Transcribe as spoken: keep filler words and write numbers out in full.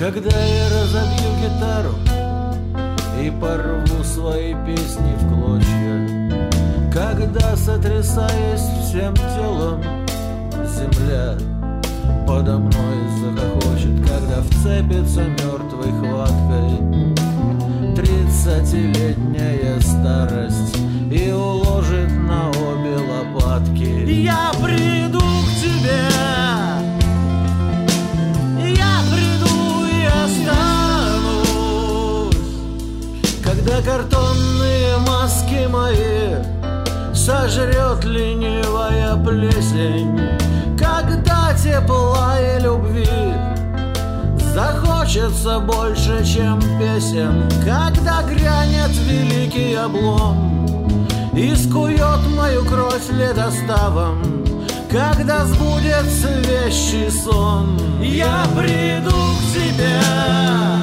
Когда я разобью гитару и порву свои песни в клочья, когда, сотрясаясь всем телом, земля подо мной захохочет, когда вцепится мертвой хваткой тридцатилетняя старость и уложит на обе лопатки. Я приду к тебе, я приду и останусь, когда картонные маски мои сожрет ленивая плесень, когда тепла и любви захочется больше, чем песен, когда грянет великий облом и скует мою кровь ледоставом, когда сбудется вещий сон. Я приду к тебе.